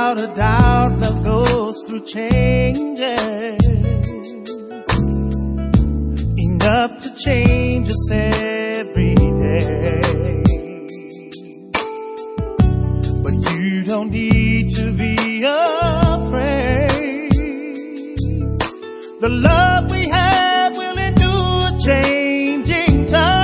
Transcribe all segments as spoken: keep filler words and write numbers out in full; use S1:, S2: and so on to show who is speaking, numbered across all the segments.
S1: Without a doubt, love goes through changes, enough to change us every day. But you don't need to be afraid. The love we have will endure changing time.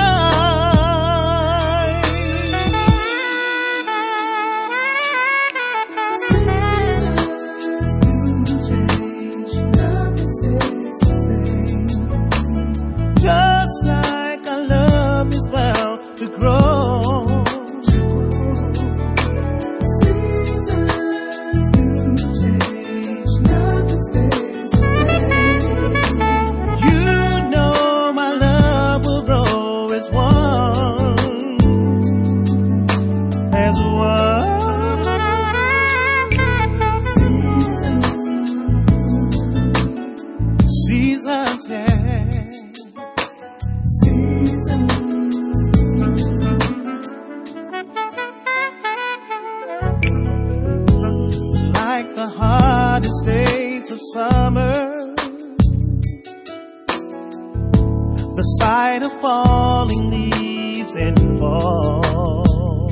S1: Just like our love is bound to grow.
S2: Seasons do change, nothing stays the same.
S1: You know my love will grow as one, as one. Seasons, yeah. Like the hardest days of summer, the sight of falling leaves in fall.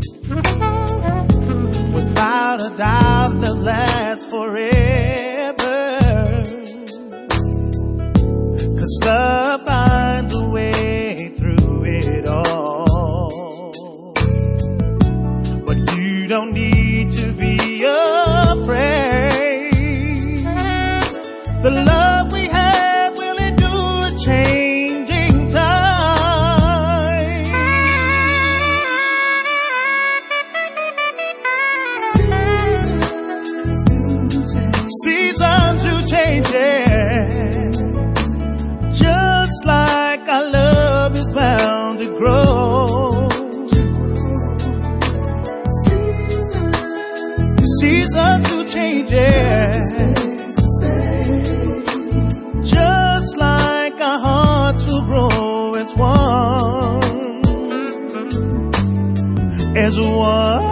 S1: Without a doubt, love lasts forever, 'cause love finds a way through it all. But you don't need to be afraid. The love we have will endure changing time. Seasons do change, yeah. Just like our love is bound to grow. Seasons do change, yeah. Just like our hearts will grow as one, as one.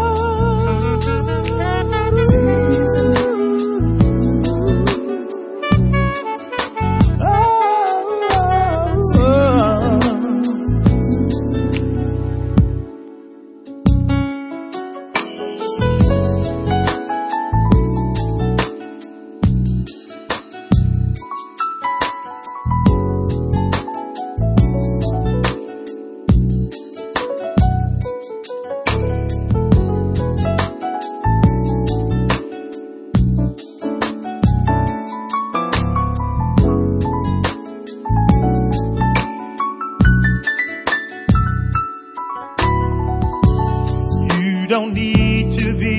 S1: You don't need to be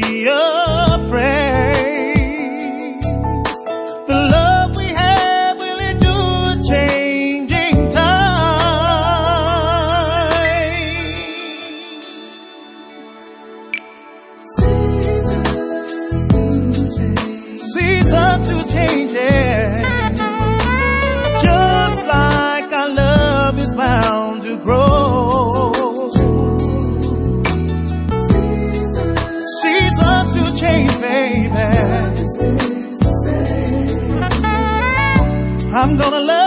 S1: afraid. The love we have will endure changing time.
S2: Seasons do change.
S1: Seasons do change, yeah. Just like our love is bound to grow. Seasons do change, baby.
S2: Nothing stays the same.
S1: I'm gonna love